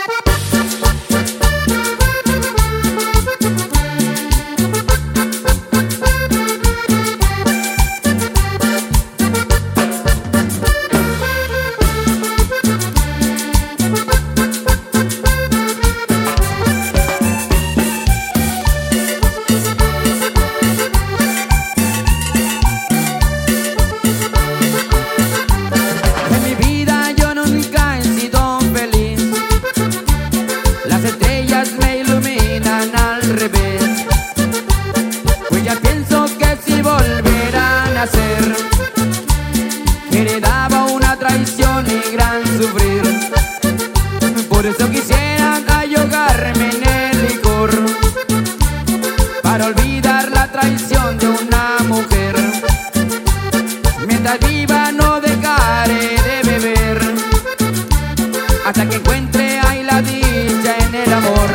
Heredaba una traición y gran sufrir. Por eso quisiera ahogarme en el licor, para olvidar la traición de una mujer. Mientras viva no dejaré de beber, hasta que encuentre ahí la dicha en el amor.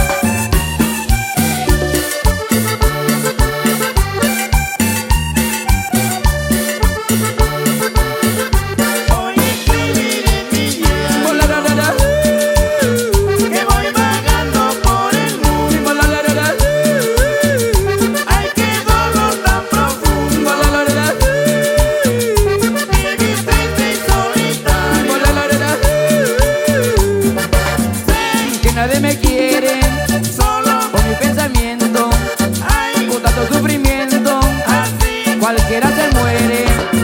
Nadie me quiere, solo por mi pensamiento. Ay, con tanto sufrimiento, así cualquiera se muere.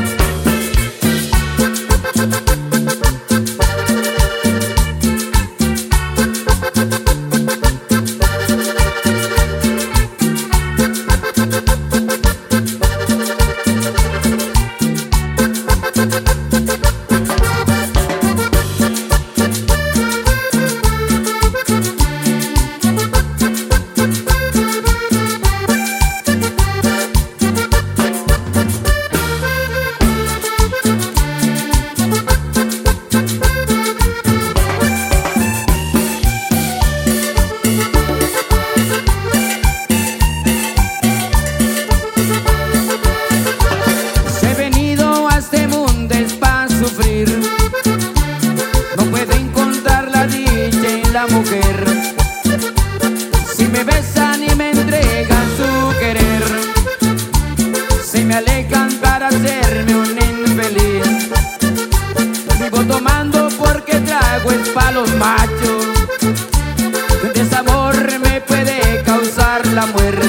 No puedo encontrar la dicha en la mujer. Si me besan y me entregan su querer, se me alejan para hacerme un infeliz. Vivo tomando porque trago es pa' los machos. Un desamor me puede causar la muerte.